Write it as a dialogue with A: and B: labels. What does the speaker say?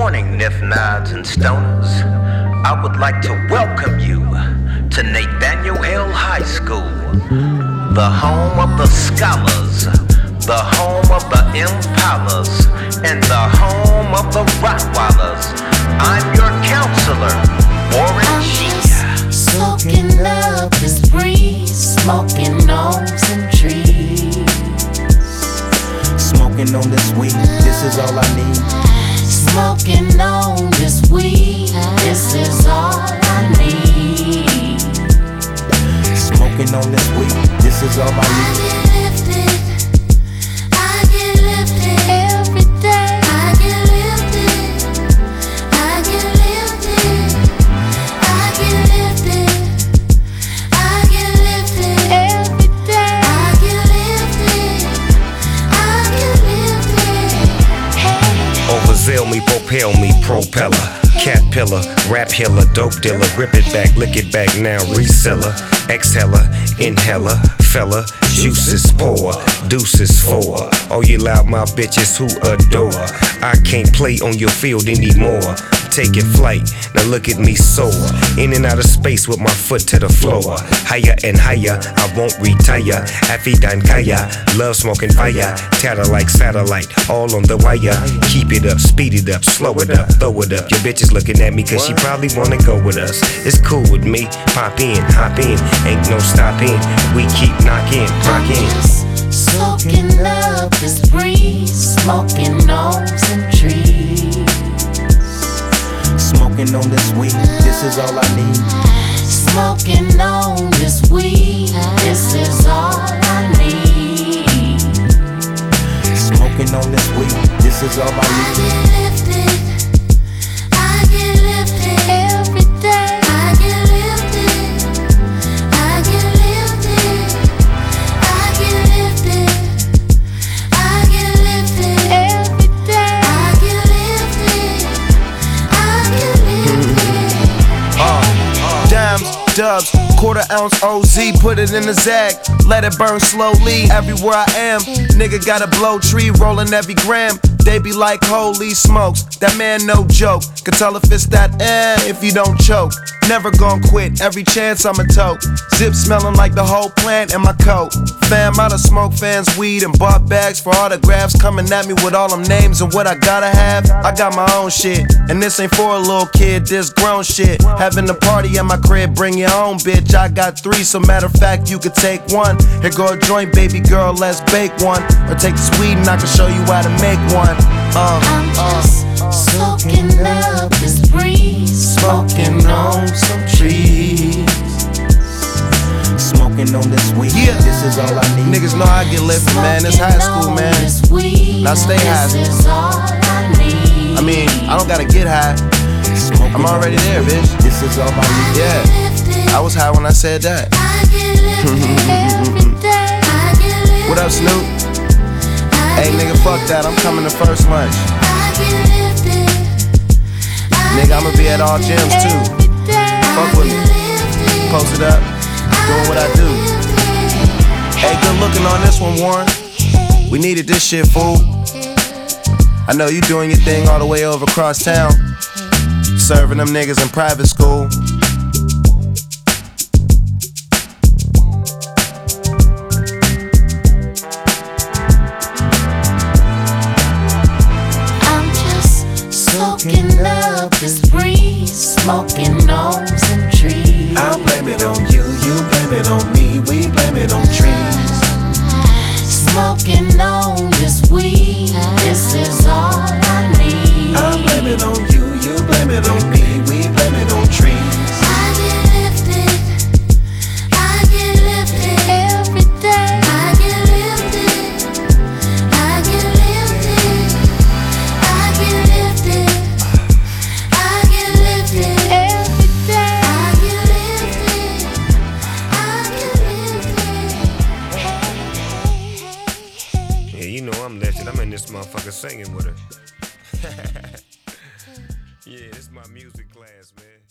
A: morning, Nif Nods and Stoners. I would like to welcome you to Nathaniel Hill High School, the home of the scholars, the home of the Impalas, and the home of the Rottweilers. I'm your counselor, Warren G.
B: Soaking up this breeze, smoking gnomes and trees.
C: Smoking on this weed, this is all I need.
B: Smoking on this weed, this is all I need.
C: Smoking on this weed, this is all I need.
B: I get lifted every day. I get lifted, I get lifted, I get lifted, I get lifted every day. I get lifted, I get lifted. Hey.
D: Overzeal me, propel me, propeller. Cat pillar, rap healer, dope dealer. Rip it back, lick it back now, reseller. Exhaler, inhaler, fella. Juices pour, deuces for all you loudmouth bitches who adore. I can't play on your field anymore. Taking flight, now look at me soar. In and out of space with my foot to the floor. Higher and higher, I won't retire. Afidan Kaya, love smoking fire. Tatter like satellite, all on the wire. Keep it up, speed it up, slow it up, throw it up. Your bitch is looking at me cause she probably wanna go with us. It's cool with me, pop in, hop in. Ain't no stopping, we keep knocking, rocking.
B: Soaking up this breeze, smoking gnomes and trees.
C: Smoking on this weed, this is all I need.
B: Smoking on this weed, this is all I need.
C: Smoking on this weed, this is all I need.
B: I get lifted every day. I get lifted, I get lifted, I get lifted, I get lifted every day. I get lifted, I get lifted.
E: Dimes, dubs, quarter ounce OZ, put it in the Zag, let it burn slowly. Everywhere I am, nigga got a blow tree, rolling every gram. They be like, holy smokes, that man no joke. Can tell if it's that if you don't choke. Never gon' quit, every chance I'ma tote. Zip smelling like the whole plant in my coat. Fam, I done smoke fans weed and bought bags for autographs. Coming at me with all them names and what I gotta have. I got my own shit, and this ain't for a little kid, this grown shit. Having a party at my crib, bring your own bitch. I got 3, so matter of fact, you could take 1. Here go a joint, baby girl, let's bake one. Or take this weed and I can show you how to make one.
B: I'm just soaking up this breeze,
E: Smoking on some trees.
C: Smoking on this weed,
E: Yeah.
C: this is all I need.
E: Niggas know I get lifted, man. It's high school, man. Now stay high.
B: This is all I need.
E: I mean, I don't gotta get high.
C: Smoking
E: I'm already
C: on this
E: there,
C: weed,
E: bitch.
C: This is all I need.
E: Yeah, I was high when I said that.
B: I get lifted every day. I get lifted.
E: What up, Snoop? Hey, nigga, fuck that. I'm coming to first lunch.
B: I get lifted.
E: Nigga, I'ma be at all gyms too. Fuck with me. Post it up. Doing what I do. Hey, good looking on this one, Warren. We needed this shit, fool. I know you doing your thing all the way over across town. Serving them niggas in private school.
B: I'm just soaking up this breeze, smoking gnomes and trees.
C: I blame it on you, you blame it on me, we blame it on trees.
B: Smoking on this weed, this is all I need.
C: I blame it on you, you blame it on me, we blame it on trees.
B: I get lifted, I get lifted every day. I get lifted, I get lifted, I get lifted, I get lifted every day. I get lifted, I get lifted.
D: Yeah, you know I'm lifted. I'm in this motherfucker singing with her. Yeah, this is my music class, man.